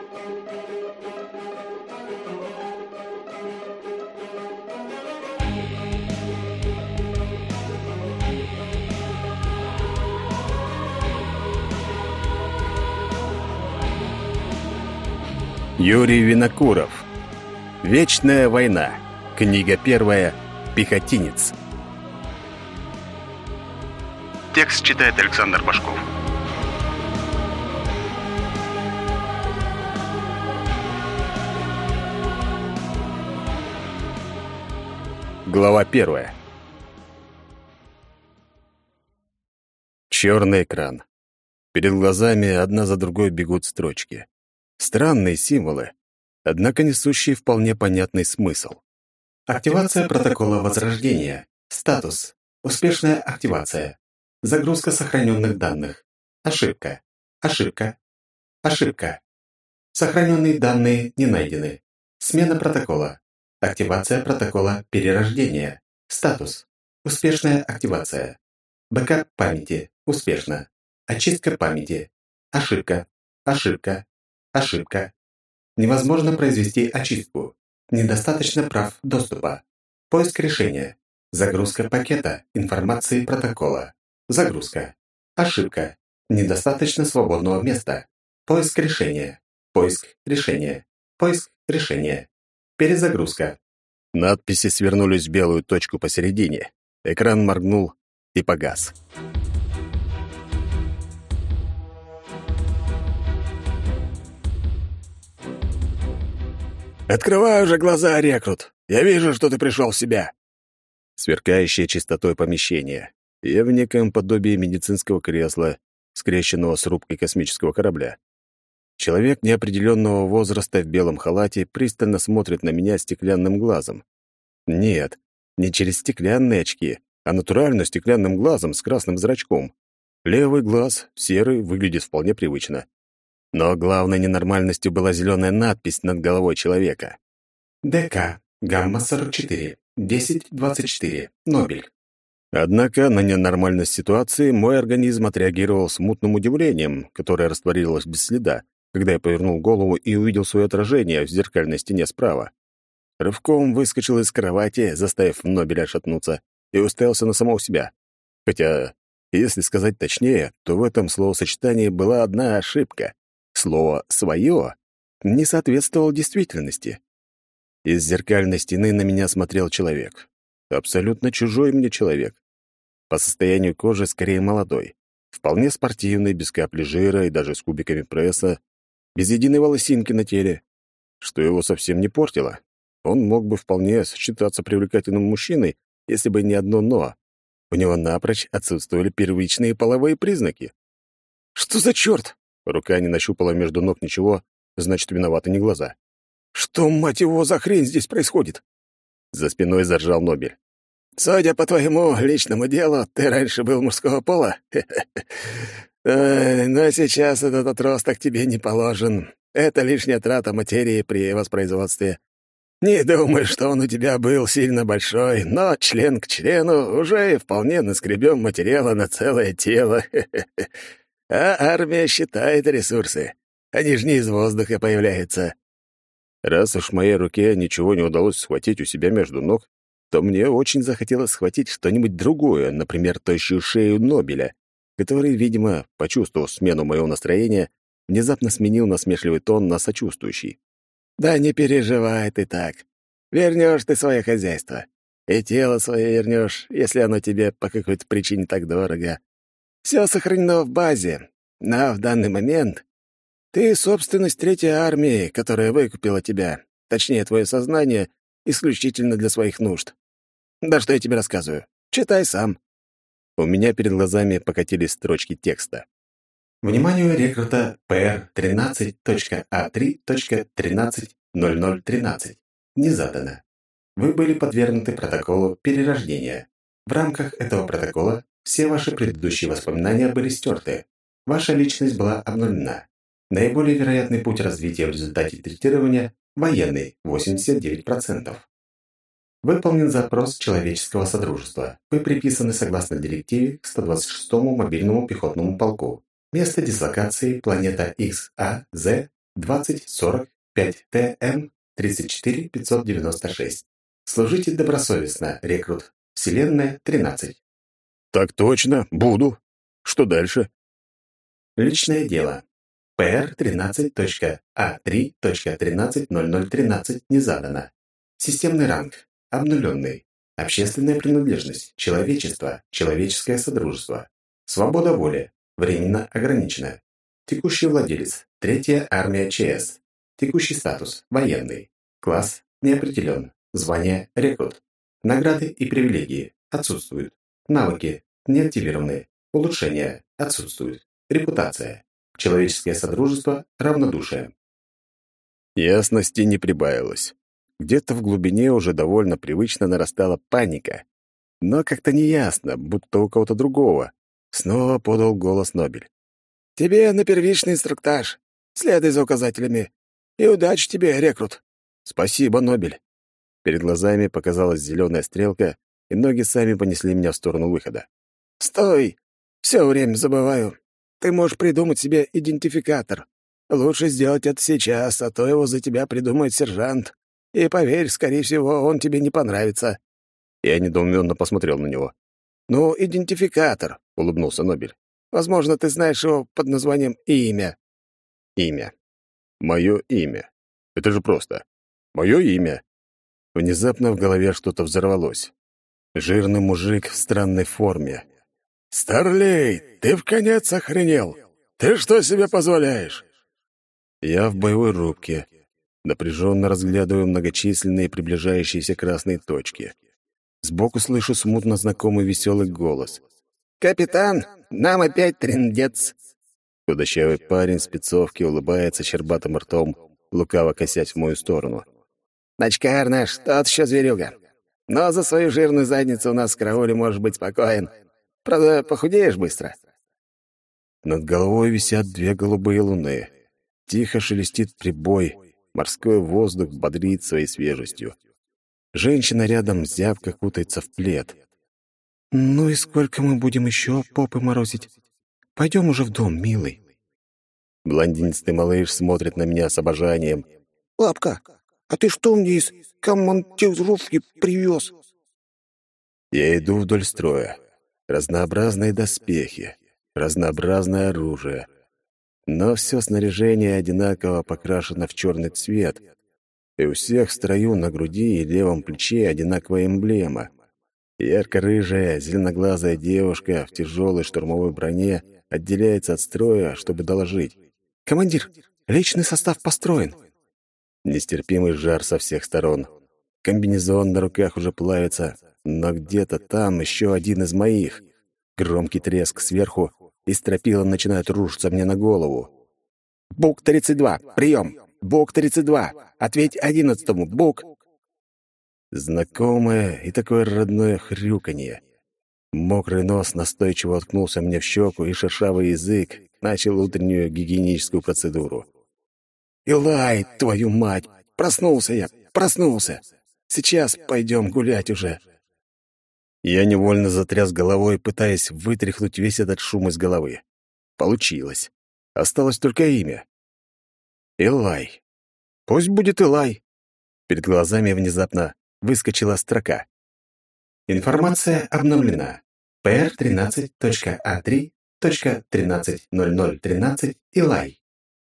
Юрий Винокуров. Вечная война. Книга первая. Пехотинец. Текст читает Александр Башков. Глава первая. Черный экран. Перед глазами одна за другой бегут строчки. Странные символы, однако несущие вполне понятный смысл. Активация протокола возрождения. Статус. Успешная активация. Загрузка сохраненных данных. Ошибка. Ошибка. Ошибка. Сохраненные данные не найдены. Смена протокола. Активация протокола перерождения. Статус. Успешная активация. Бэкап памяти. Успешно. Очистка памяти. Ошибка. Ошибка. Ошибка. Невозможно произвести очистку. Недостаточно прав доступа. Поиск решения. Загрузка пакета информации протокола. Загрузка. Ошибка. Недостаточно свободного места. Поиск решения. Поиск решения. Поиск решения. Перезагрузка. Надписи свернулись в белую точку посередине. Экран моргнул и погас. «Открывай уже глаза, рекрут! Я вижу, что ты пришел в себя!» Сверкающее чистотой помещение. Я в неком подобии медицинского кресла, скрещенного с рубкой космического корабля. Человек неопределенного возраста в белом халате пристально смотрит на меня стеклянным глазом. Нет, не через стеклянные очки, а натурально стеклянным глазом с красным зрачком. Левый глаз, серый, выглядит вполне привычно. Но главной ненормальностью была зеленая надпись над головой человека. ДК. Гамма-44. 1024. Нобель. Однако на ненормальность ситуации мой организм отреагировал смутным удивлением, которое растворилось без следа, когда я повернул голову и увидел свое отражение в зеркальной стене справа. Рывком выскочил из кровати, заставив Нобеля отшатнуться, и уставился на самого себя. Хотя, если сказать точнее, то в этом словосочетании была одна ошибка. Слово «своё» не соответствовало действительности. Из зеркальной стены на меня смотрел человек. Абсолютно чужой мне человек. По состоянию кожи скорее молодой. Вполне спортивный, без капли жира и даже с кубиками пресса, без единой волосинки на теле, что его совсем не портило. Он мог бы вполне считаться привлекательным мужчиной, если бы не одно «но». У него напрочь отсутствовали первичные половые признаки. «Что за черт?» Рука не нащупала между ног ничего, значит, виноваты не глаза. «Что, мать его, за хрень здесь происходит?» За спиной заржал Нобель. «Судя по твоему личному делу, ты раньше был мужского пола? Но сейчас этот отросток тебе не положен. Это лишняя трата материи при воспроизводстве. Не думаю, что он у тебя был сильно большой, но член к члену уже и вполне наскребем материала на целое тело. А армия считает ресурсы. Они же не из воздуха появляются. Раз уж в моей руке ничего не удалось схватить у себя между ног, то мне очень захотелось схватить что-нибудь другое, например, тощую шею Нобеля, который, видимо, почувствовав смену моего настроения, внезапно сменил насмешливый тон на сочувствующий. «Да не переживай ты так. Вернешь ты свое хозяйство. И тело свое вернешь, если оно тебе по какой-то причине так дорого. Все сохранено в базе, но в данный момент ты — собственность Третьей армии, которая выкупила тебя, точнее, твое сознание, исключительно для своих нужд. Да что я тебе рассказываю? Читай сам». У меня перед глазами покатились строчки текста. Вниманию рекрута PR13.A3.13.0013. Не задано. Вы были подвергнуты протоколу перерождения. В рамках этого протокола все ваши предыдущие воспоминания были стерты. Ваша личность была обнулена. Наиболее вероятный путь развития в результате третирования – военный, 89%. Выполнен запрос человеческого содружества. Вы приписаны согласно директиве к 126-му мобильному пехотному полку. Место дислокации – планета XAZ 2040-5ТМ 34596. Служите добросовестно, рекрут. Вселенная 13. Так точно, буду. Что дальше? Личное дело. PR13.A3.130013 не задано. Системный ранг. Обнуленный. Общественная принадлежность. Человечество. Человеческое содружество. Свобода воли. Временно ограничена. Текущий владелец. Третья армия ЧС. Текущий статус. Военный. Класс. Не определен. Звание. Рекрут. Награды и привилегии. Отсутствуют. Навыки. Не активированы. Улучшения. Отсутствуют. Репутация. Человеческое содружество. Равнодушие. Ясности не прибавилось. Где-то в глубине уже довольно привычно нарастала паника. Но как-то неясно, будто у кого-то другого. Снова подал голос Нобель. «Тебе на первичный инструктаж. Следуй за указателями. И удачи тебе, рекрут». «Спасибо, Нобель». Перед глазами показалась зеленая стрелка, и ноги сами понесли меня в сторону выхода. «Стой! Все время забываю. Ты можешь придумать себе идентификатор. Лучше сделать это сейчас, а то его за тебя придумает сержант. И поверь, скорее всего, он тебе не понравится». Я недоуменно посмотрел на него. «Ну, идентификатор», — улыбнулся Нобель. «Возможно, ты знаешь его под названием «Имя». Имя. Мое имя. Это же просто. Мое имя. Внезапно в голове что-то взорвалось. Жирный мужик в странной форме. «Старлей, ты вконец охренел! Ты что себе позволяешь?» Я в боевой рубке. Напряженно разглядываю многочисленные приближающиеся красные точки. Сбоку слышу смутно знакомый веселый голос. «Капитан, нам опять трындец!» Худощавый парень в спецовке улыбается щербатым ртом, лукаво косясь в мою сторону. «Ночкар наш, тот еще зверюга. Но за свою жирную задницу у нас в карауле можешь быть спокоен. Правда, похудеешь быстро». Над головой висят две голубые луны. Тихо шелестит прибой. Морской воздух бодрит своей свежестью. Женщина рядом зябко кутается в плед. «Ну и сколько мы будем еще попы морозить? Пойдем уже в дом, милый». Блондинистый малыш смотрит на меня с обожанием. «Лапка, а ты что мне из командировки привез?» Я иду вдоль строя. Разнообразные доспехи, разнообразное оружие. Но все снаряжение одинаково покрашено в черный цвет, и у всех в строю на груди и левом плече одинаковая эмблема. Ярко-рыжая, зеленоглазая девушка в тяжелой штурмовой броне отделяется от строя, чтобы доложить. «Командир, личный состав построен». Нестерпимый жар со всех сторон. Комбинезон на руках уже плавится, но где-то там еще один из моих. Громкий треск сверху, и стропила начинают рушиться мне на голову. «Бук-32, прием! Бук-32, ответь 11-му, Бук!» Знакомое и такое родное хрюканье. Мокрый нос настойчиво уткнулся мне в щеку, и шершавый язык начал утреннюю гигиеническую процедуру. «Илай, твою мать! Проснулся я! Проснулся! Сейчас пойдем гулять уже!» Я невольно затряс головой, пытаясь вытряхнуть весь этот шум из головы. Получилось. Осталось только имя. Илай. Пусть будет Илай. Перед глазами внезапно выскочила строка. Информация обновлена. PR13.A3.130013 Илай.